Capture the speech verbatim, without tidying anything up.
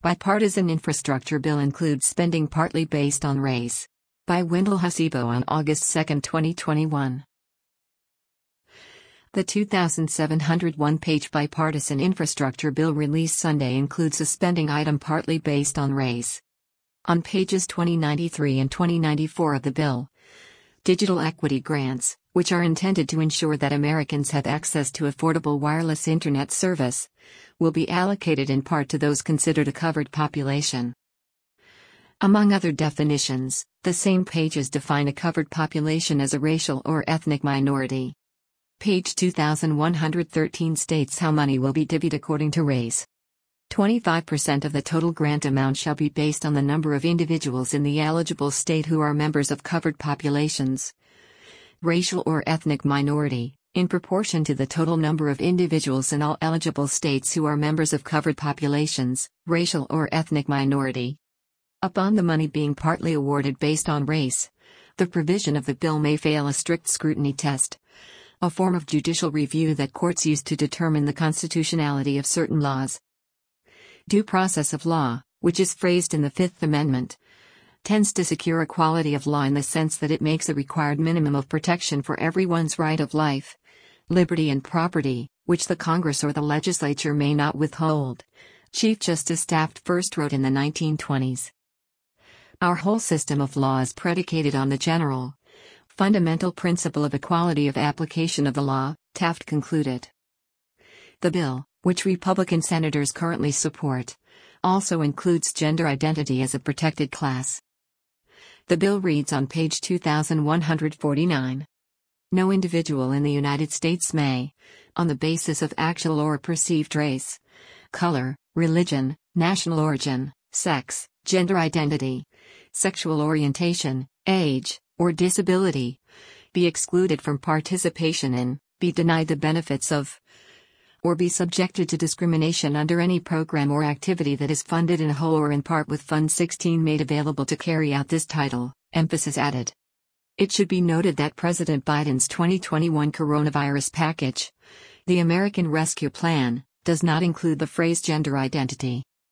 Bipartisan infrastructure bill includes spending partly based on race. By Wendell Hasebo on August second, twenty twenty-one. The two thousand seven hundred one page bipartisan infrastructure bill released Sunday includes a spending item partly based on race. On pages twenty ninety-three and twenty ninety-four of the bill, digital equity grants, which are intended to ensure that Americans have access to affordable wireless internet service, will be allocated in part to those considered a covered population. Among other definitions, the same pages define a covered population as a racial or ethnic minority. Page two thousand one hundred thirteen states how money will be divvied according to race. twenty-five percent of the total grant amount shall be based on the number of individuals in the eligible state who are members of covered populations. Racial or ethnic minority, in proportion to the total number of individuals in all eligible states who are members of covered populations, racial or ethnic minority. Upon the money being partly awarded based on race, the provision of the bill may fail a strict scrutiny test, a form of judicial review that courts use to determine the constitutionality of certain laws. Due process of law, which is phrased in the Fifth Amendment, tends to secure equality of law in the sense that it makes a required minimum of protection for everyone's right of life, liberty and property, which the Congress or the legislature may not withhold, Chief Justice Taft first wrote in the nineteen twenties. Our whole system of law is predicated on the general, fundamental principle of equality of application of the law, Taft concluded. The bill, which Republican senators currently support, also includes gender identity as a protected class. The bill reads on page two thousand one hundred forty-nine. No individual in the United States may, on the basis of actual or perceived race, color, religion, national origin, sex, gender identity, sexual orientation, age, or disability, be excluded from participation in, be denied the benefits of, or be subjected to discrimination under any program or activity that is funded in whole or in part with Fund sixteen made available to carry out this title, emphasis added. It should be noted that President Biden's twenty twenty-one coronavirus package, the American Rescue Plan, does not include the phrase gender identity.